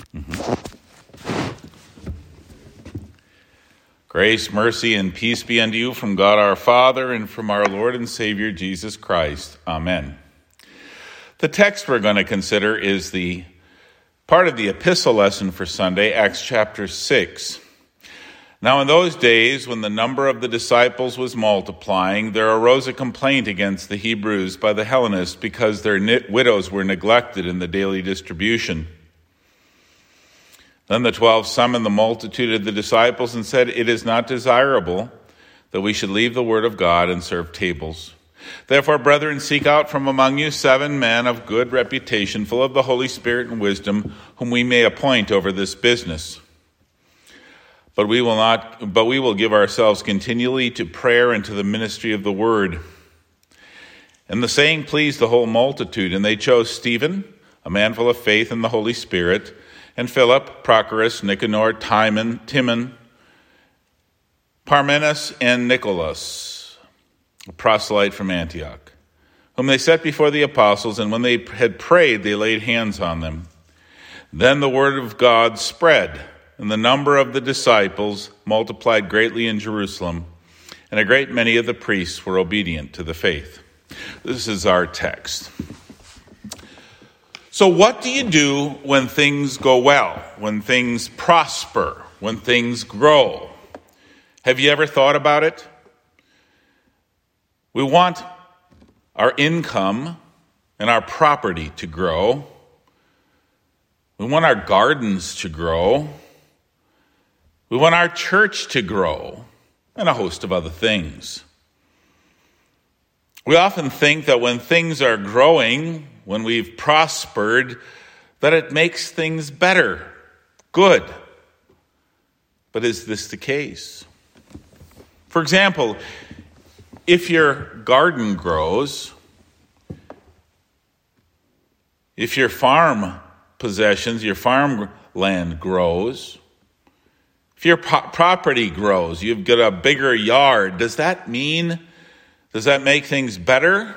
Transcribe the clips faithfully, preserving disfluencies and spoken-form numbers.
Grace, mercy, and peace be unto you from God our Father and from our Lord and Savior Jesus Christ. Amen. The text we're going to consider is the part of the epistle lesson for Sunday, Acts chapter six. Now in those days, when the number of the disciples was multiplying, there arose a complaint against the Hebrews by the Hellenists because their widows were neglected in the daily distribution. Then the twelve summoned the multitude of the disciples and said, "It is not desirable that we should leave the word of God and serve tables. Therefore, brethren, seek out from among you seven men of good reputation, full of the Holy Spirit and wisdom, whom we may appoint over this business. But we will not, but we will give ourselves continually to prayer and to the ministry of the word." And the saying pleased the whole multitude, and they chose Stephen, a man full of faith and the Holy Spirit, and Philip, Prochorus, Nicanor, Timon, Timon, Parmenas, and Nicholas, a proselyte from Antioch, whom they set before the apostles, and when they had prayed, they laid hands on them. Then the word of God spread, and the number of the disciples multiplied greatly in Jerusalem, and a great many of the priests were obedient to the faith. This is our text. So what do you do when things go well, when things prosper, when things grow? Have you ever thought about it? We want our income and our property to grow. We want our gardens to grow. We want our church to grow, and a host of other things. We often think that when things are growing, when we've prospered, that it makes things better, good. But is this the case? For example, if your garden grows, if your farm possessions, your farm land grows, if your po- property grows, you've got a bigger yard, does that mean, does that make things better?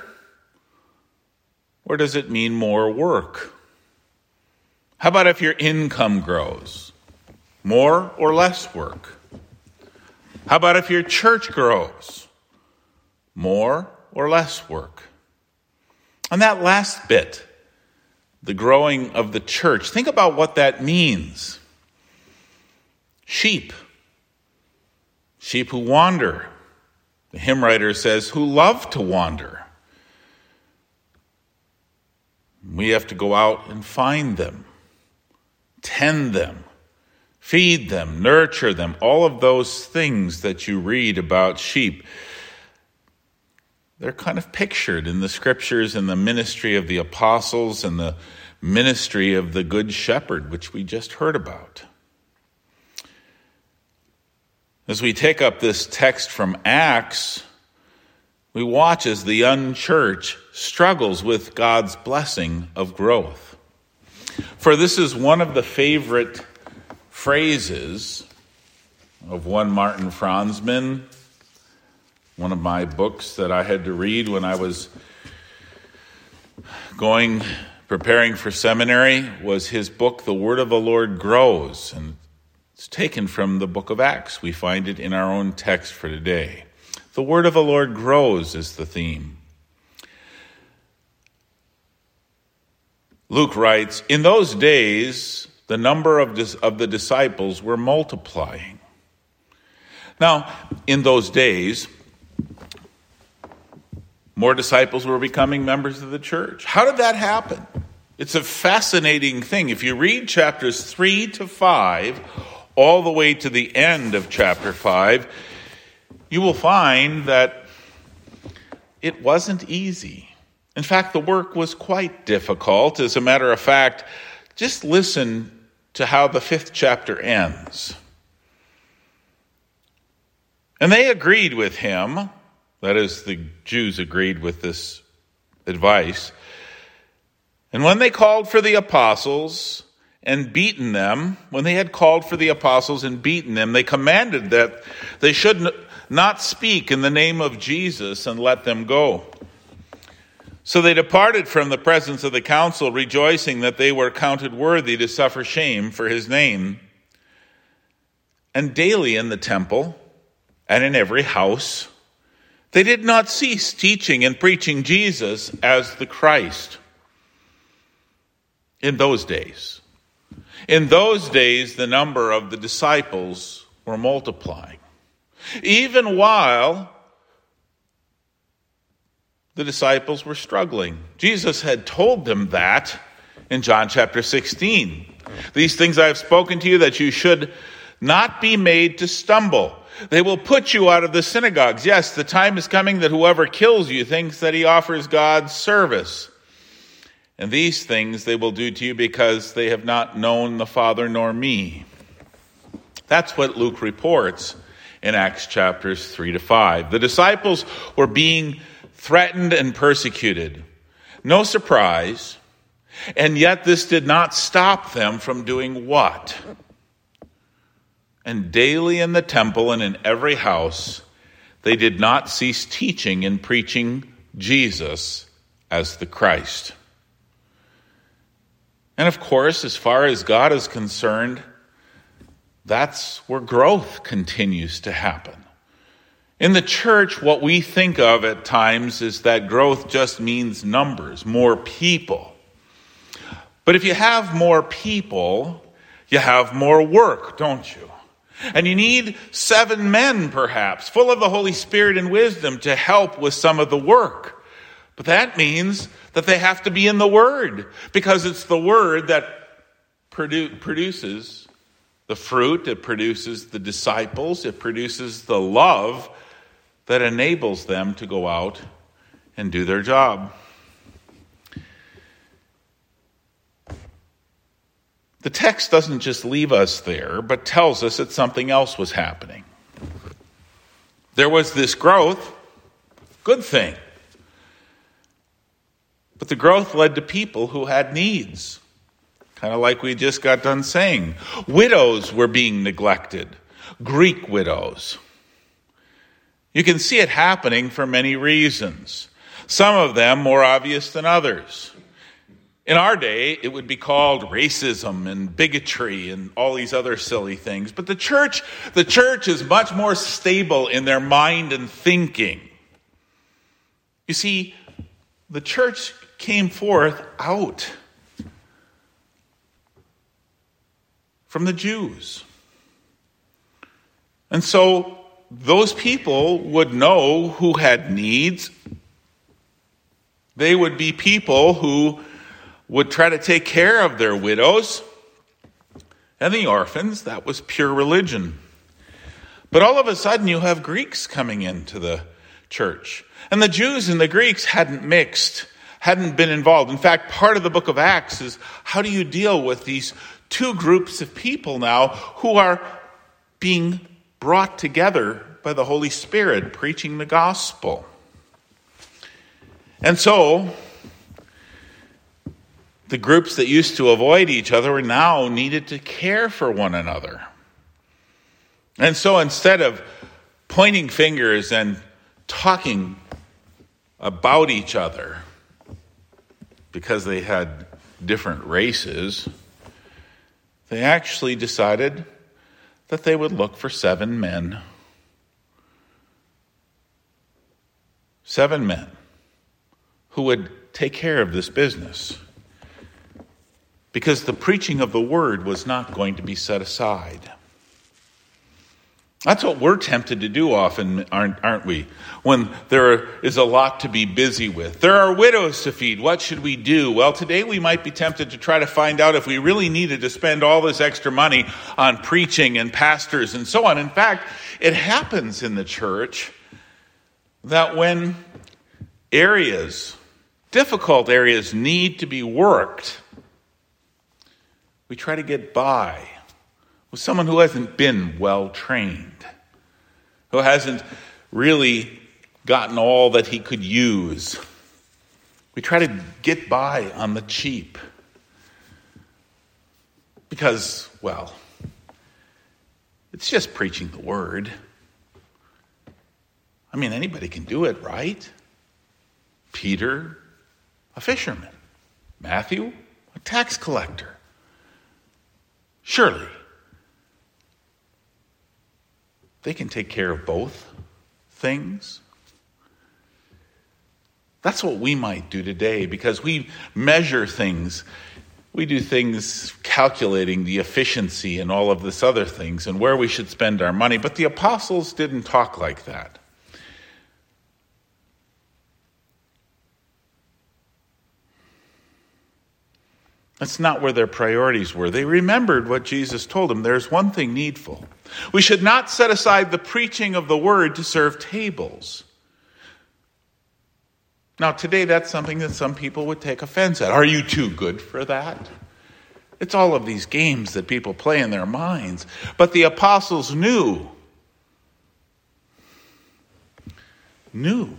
Or does it mean more work? How about if your income grows? More or less work? How about if your church grows? More or less work? And that last bit, the growing of the church, think about what that means. Sheep. Sheep who wander. The hymn writer says, who love to wander. We have to go out and find them, tend them, feed them, nurture them, all of those things that you read about sheep. They're kind of pictured in the scriptures in the ministry of the apostles and the ministry of the Good Shepherd, which we just heard about. As we take up this text from Acts, we watch as the young church struggles with God's blessing of growth. For this is one of the favorite phrases of one Martin Franzmann, one of my books that I had to read when I was going, preparing for seminary, was his book, The Word of the Lord Grows. And it's taken from the book of Acts. We find it in our own text for today. The word of the Lord grows is the theme. Luke writes, in those days, the number of, dis- of the disciples were multiplying. Now, in those days, more disciples were becoming members of the church. How did that happen? It's a fascinating thing. If you read chapters three to five, all the way to the end of chapter five, you will find that it wasn't easy. In fact, the work was quite difficult. As a matter of fact, just listen to how the fifth chapter ends. And they agreed with him, that is, the Jews agreed with this advice. And when they called for the apostles and beaten them, when they had called for the apostles and beaten them, they commanded that they should not speak in the name of Jesus and let them go. So they departed from the presence of the council, rejoicing that they were counted worthy to suffer shame for his name. And daily in the temple and in every house, they did not cease teaching and preaching Jesus as the Christ. In those days, in those days, the number of the disciples were multiplying, even while the disciples were struggling. Jesus had told them that in John chapter sixteen. These things I have spoken to you, that you should not be made to stumble. They will put you out of the synagogues. Yes, the time is coming that whoever kills you thinks that he offers God service. And these things they will do to you because they have not known the Father nor me. That's what Luke reports in Acts chapters three to five. The disciples were being threatened and persecuted. No surprise. And yet this did not stop them from doing what? And daily in the temple and in every house, they did not cease teaching and preaching Jesus as the Christ. And of course, as far as God is concerned, that's where growth continues to happen. In the church, what we think of at times is that growth just means numbers, more people. But if you have more people, you have more work, don't you? And you need seven men, perhaps, full of the Holy Spirit and wisdom to help with some of the work. But that means that they have to be in the Word, because it's the Word that produ- produces the fruit, it produces the disciples, it produces the love that enables them to go out and do their job. The text doesn't just leave us there, but tells us that something else was happening. There was this growth, good thing. But the growth led to people who had needs, kind of like we just got done saying. Widows were being neglected, Greek widows. You can see it happening for many reasons, some of them more obvious than others. In our day, it would be called racism and bigotry and all these other silly things. But the church, the church is much more stable in their mind and thinking. You see, the church came forth out from the Jews. And so those people would know who had needs. They would be people who would try to take care of their widows and the orphans. That was pure religion. But all of a sudden you have Greeks coming into the church. And the Jews and the Greeks hadn't mixed, hadn't been involved. In fact, part of the book of Acts is how do you deal with these two groups of people now who are being brought together by the Holy Spirit, preaching the gospel. And so the groups that used to avoid each other were now needed to care for one another. And so instead of pointing fingers and talking about each other because they had different races, they actually decided that they would look for seven men. Seven men who would take care of this business. Because the preaching of the word was not going to be set aside. That's what we're tempted to do often, aren't, aren't we? When there is a lot to be busy with. There are widows to feed. What should we do? Well, today we might be tempted to try to find out if we really needed to spend all this extra money on preaching and pastors and so on. In fact, it happens in the church that when areas, difficult areas, need to be worked, we try to get by with someone who hasn't been well trained, who hasn't really gotten all that he could use. We try to get by on the cheap because, well, it's just preaching the word. I mean, anybody can do it, right? Peter, a fisherman. Matthew, a tax collector. Surely, they can take care of both things. That's what we might do today, because we measure things. We do things calculating the efficiency and all of this other things and where we should spend our money. But the apostles didn't talk like that. That's not where their priorities were. They remembered what Jesus told them. There's one thing needful. We should not set aside the preaching of the word to serve tables. Now, today, that's something that some people would take offense at. Are you too good for that? It's all of these games that people play in their minds. But the apostles knew. Knew.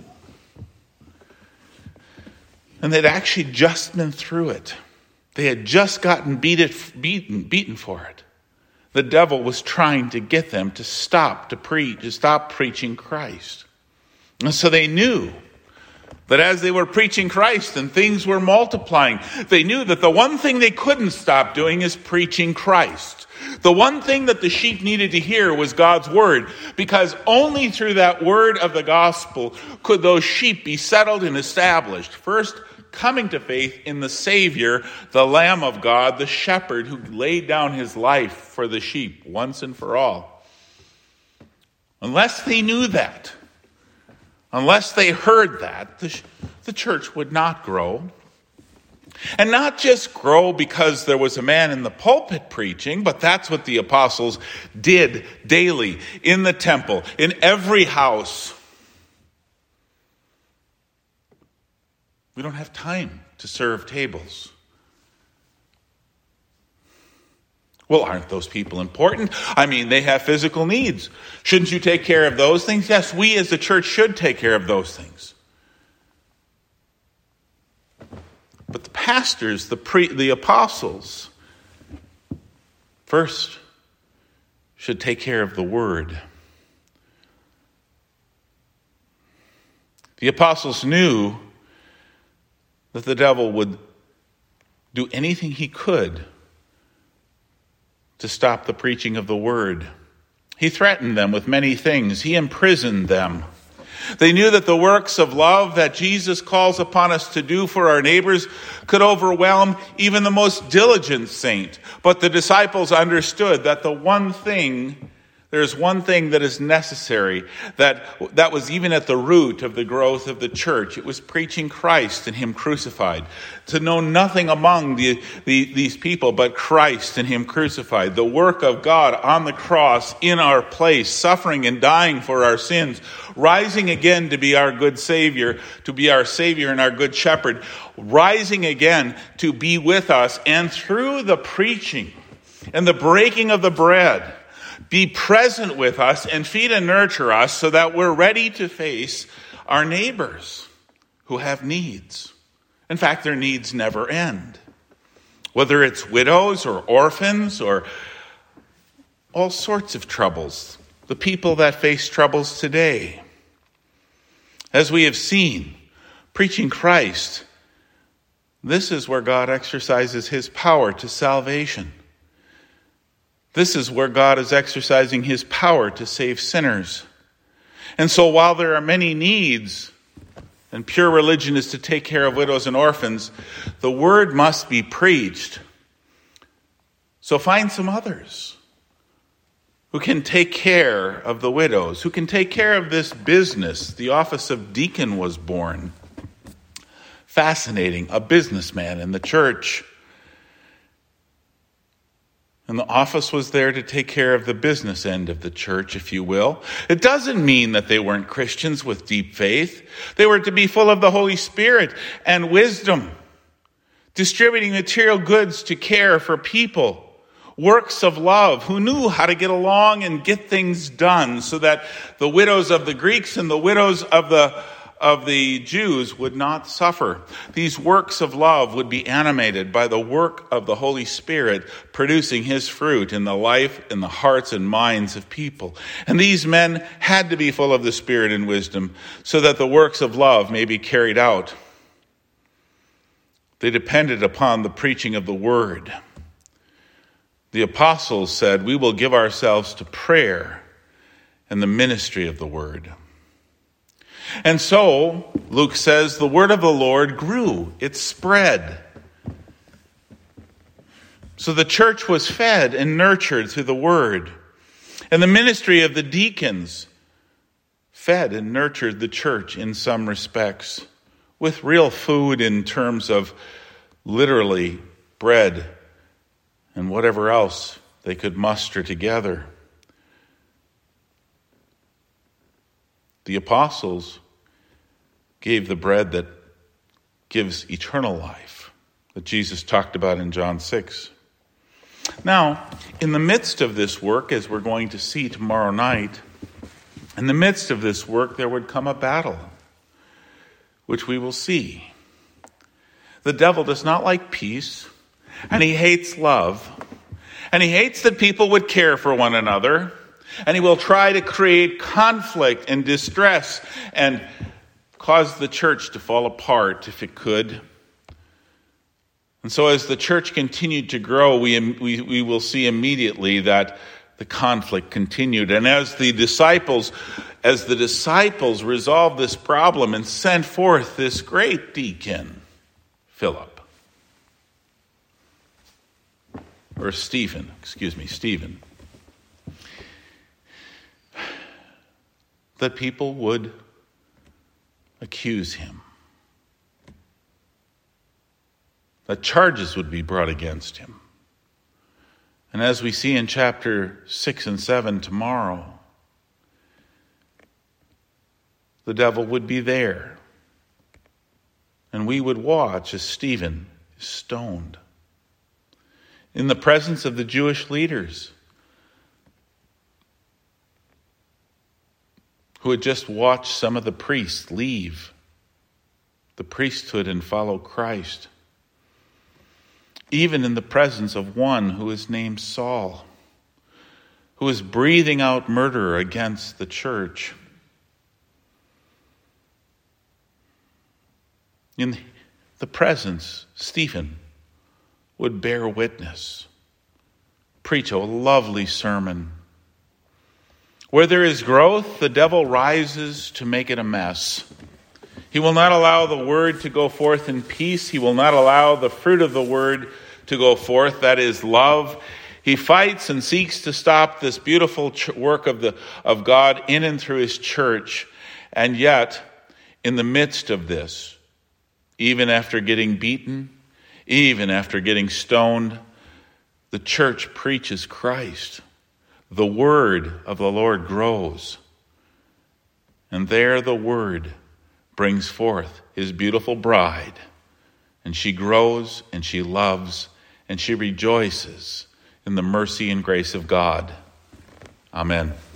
And they'd actually just been through it. They had just gotten beaten, beaten, beaten for it. The devil was trying to get them to stop to preach, to stop preaching Christ. And so they knew that as they were preaching Christ and things were multiplying, they knew that the one thing they couldn't stop doing is preaching Christ. The one thing that the sheep needed to hear was God's word, because only through that word of the gospel could those sheep be settled and established. First, coming to faith in the Savior, the Lamb of God, the shepherd who laid down his life for the sheep once and for all. Unless they knew that, unless they heard that, the, the church would not grow. And not just grow because there was a man in the pulpit preaching, but that's what the apostles did daily in the temple, in every house. We don't have time to serve tables. Well, aren't those people important? I mean, they have physical needs. Shouldn't you take care of those things? Yes, we as the church should take care of those things. But the pastors, the pre, the apostles, first should take care of the word. The apostles knew that the devil would do anything he could to stop the preaching of the word. He threatened them with many things. He imprisoned them. They knew that the works of love that Jesus calls upon us to do for our neighbors could overwhelm even the most diligent saint. But the disciples understood that the one thing, there's one thing that is necessary, that, that was even at the root of the growth of the church. It was preaching Christ and him crucified. To know nothing among the, the, these people but Christ and him crucified. The work of God on the cross in our place, suffering and dying for our sins, rising again to be our good Savior, to be our Savior and our good shepherd, rising again to be with us, and through the preaching and the breaking of the bread, be present with us and feed and nurture us so that we're ready to face our neighbors who have needs. In fact, their needs never end. Whether it's widows or orphans or all sorts of troubles. The people that face troubles today. As we have seen, preaching Christ, this is where God exercises his power to salvation. This is where God is exercising his power to save sinners. And so while there are many needs, and pure religion is to take care of widows and orphans, the word must be preached. So find some others who can take care of the widows, who can take care of this business. The office of deacon was born. Fascinating, a businessman in the church. And the office was there to take care of the business end of the church, if you will. It doesn't mean that they weren't Christians with deep faith. They were to be full of the Holy Spirit and wisdom, distributing material goods to care for people, works of love, who knew how to get along and get things done so that the widows of the Greeks and the widows of the of the Jews would not suffer. These works of love would be animated by the work of the Holy Spirit producing his fruit in the life, in the hearts and minds of people. And these men had to be full of the Spirit and wisdom so that the works of love may be carried out. They depended upon the preaching of the word. The apostles said, "We will give ourselves to prayer and the ministry of the word." And so, Luke says, the word of the Lord grew. It spread. So the church was fed and nurtured through the word. And the ministry of the deacons fed and nurtured the church in some respects, with real food in terms of literally bread and whatever else they could muster together. The apostles gave the bread that gives eternal life, that Jesus talked about in John six. Now, in the midst of this work, as we're going to see tomorrow night, in the midst of this work, there would come a battle, which we will see. The devil does not like peace, and he hates love, and he hates that people would care for one another, and he will try to create conflict and distress and cause the church to fall apart if it could. And so as the church continued to grow, we, we, we will see immediately that the conflict continued. And as the disciples, as the disciples resolved this problem and sent forth this great deacon, Philip, or Stephen, excuse me, Stephen, that people would accuse him, that charges would be brought against him. And as we see in chapter six and seven tomorrow, the devil would be there, and we would watch as Stephen is stoned in the presence of the Jewish leaders who had just watched some of the priests leave the priesthood and follow Christ. Even in the presence of one who is named Saul, who is breathing out murder against the church. In the presence, Stephen would bear witness, preach a lovely sermon. Where there is growth, the devil rises to make it a mess. He will not allow the word to go forth in peace. He will not allow the fruit of the word to go forth, that is love. He fights and seeks to stop this beautiful ch- work of the of God in and through his church. And yet, in the midst of this, even after getting beaten, even after getting stoned, the church preaches Christ. The word of the Lord grows. And there the word brings forth his beautiful bride. And she grows and she loves and she rejoices in the mercy and grace of God. Amen.